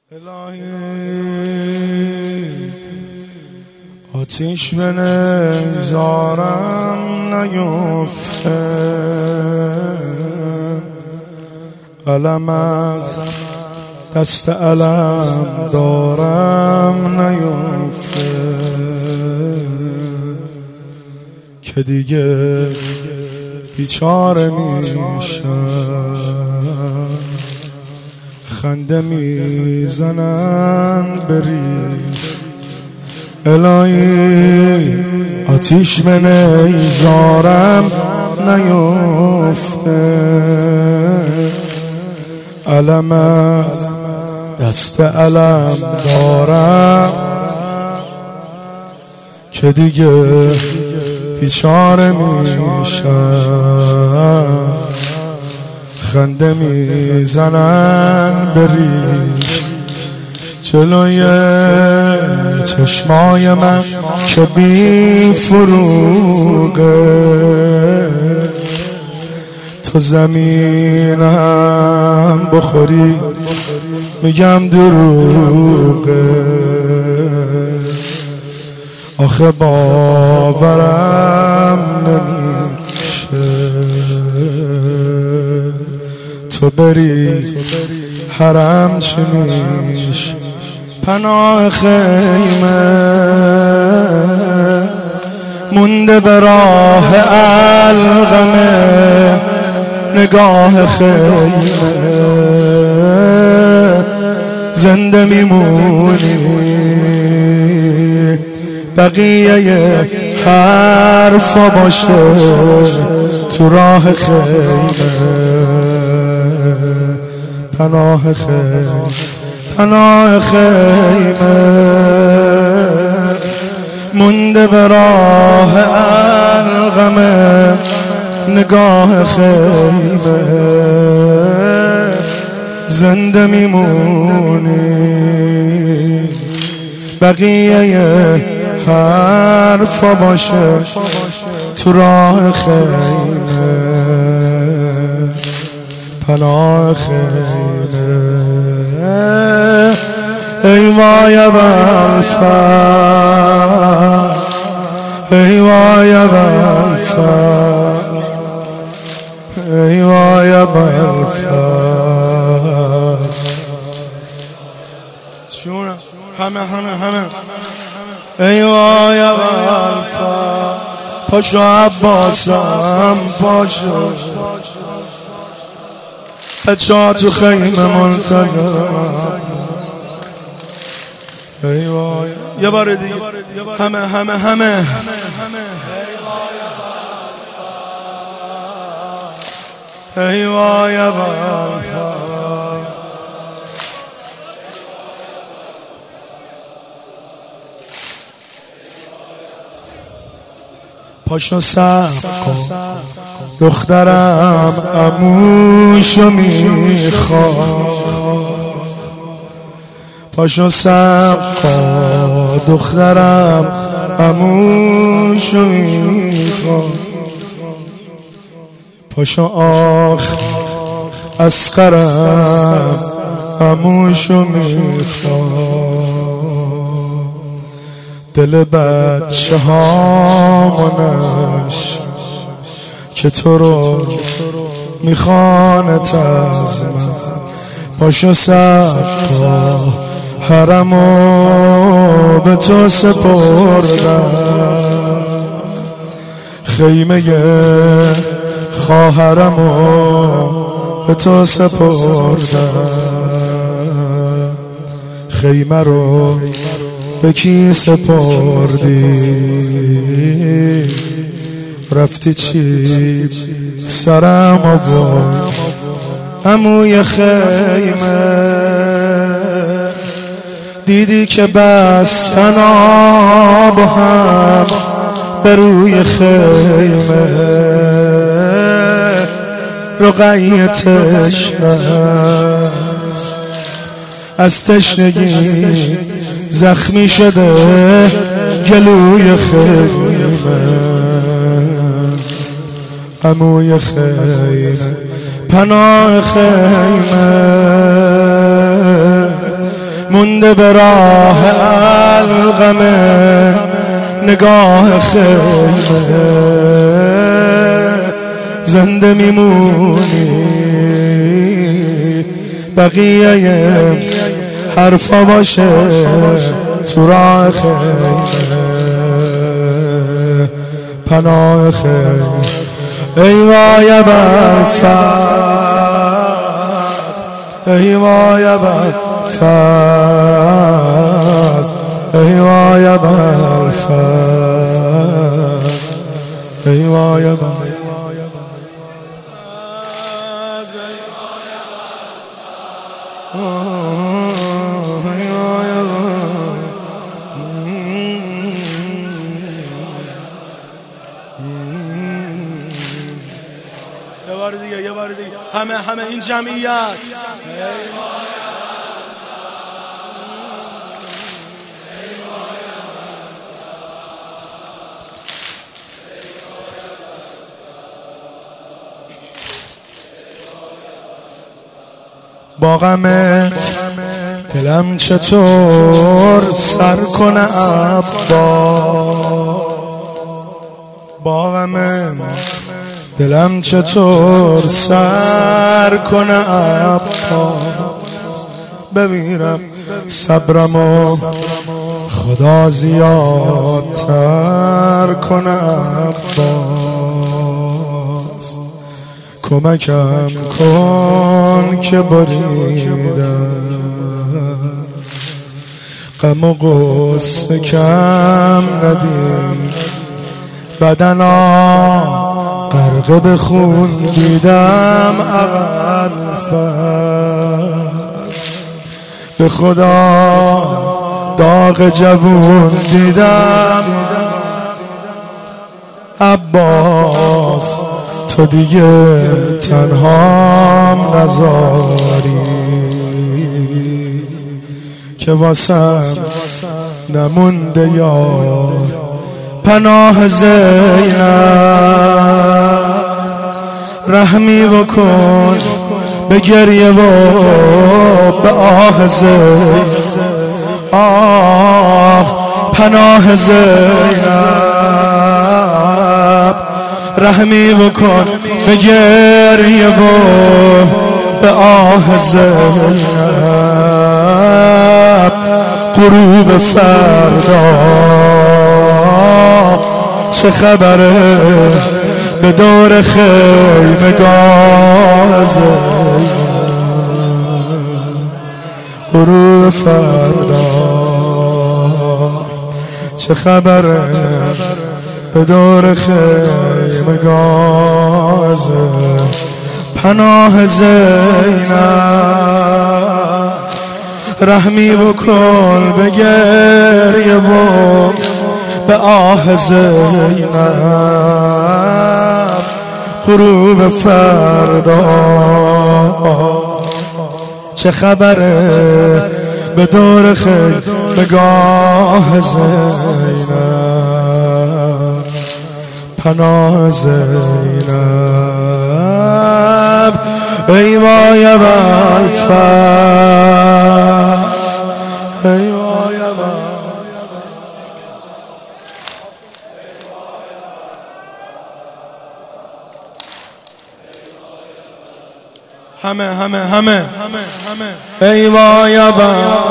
الهی آتیش به نظارم نیفته، علم از دست علم دارم نیفته که دیگه بیچاره میشم، خنده میزنن بریز. الهی آتیش به نیزارم نیفته، علم از دست علم دارم که دیگه بیچاره میشم، خنده میزنن بریز. جلوی چشمای من که بی فروغه، تو زمینم بخوری میگم دروغه، آخه باورم نمیشه تو بری حرم چی میشه. پناه خیمه مونده به راه القمه، نگاه خیمه زنده میمونی، بقیه حرفا باشه تو راه خیمه. پناه خیمه پناه خیمه مونده به راه القمه، نگاه خیمه زنده میمونی، بقیه حرفا باشه تو راه خیمه. پناه خیمه ای وای ابوالفضل، ای وای ابوالفضل، ای وای ابوالفضل. چونم همه ای وای ابوالفضل، پاشو عباسم پاشو، بچه‌ها تو خیمه منتظرم. ای وای یه بار دیگه همه ای وای ابوالفضل. پاشو صبر کن دخترم عموشو میخواد، پاشو صبر کن دخترم عموشو میخواد، پاشو آخ اصغرم عموشو میخواد، دل بچه هامونش که تو رو میخوانت از من. پاشو صبر حرمو به تو سپردم، خیمه خواهرمو به تو سپردم، خیمه رو به کی سپردی؟ رفتی چی سرم آورد عموی خیمه، دیدی که بستن آب هم به روی خیمه، رقیه تشنه از تشنگی زخمی شده گلوی خیمه. عموی خیمه پناه خیمه مونده به راه القمه نگاه خیمه، زنده میمونی بقیه حرفا باشه تو راه خیمه، پناه خیمه. ای وای برفرز، ای وای برفرز، ای وای برفرز، ای وای برفرز. یه بار دیگه همه این جمعیت. با غمت دلم چطور سر کنه عبا، با غمت دلم چطور سر کنه عبا، بمیرم صبرمو خدا زیادتر کنه عباس، کمکم کن که بریدم غم و غصه کم ندیم، بدنا غرق به خون دیدم اول فست، به خدا داغ جوون دیدم عباس، تو دیگه تنهام نذاری که واسم نمونده یا پناه زینب، رحمی بکن به گریه و به آه زینب، آه پناه زینب، رحمی بکن به گریه و به آه زینب، غروب فردا چه خبره به دور خیمگاه زینب، غروب فردا چه خبره به دور خیمگاه زینب، پناه زینب، رحمی بکن به گریه و به آه زینب، غروب فردا چه خبره به دور خیمگاه زینب، پناه زینب. ای وای برفرز، ای وای همه ای وای برفرز،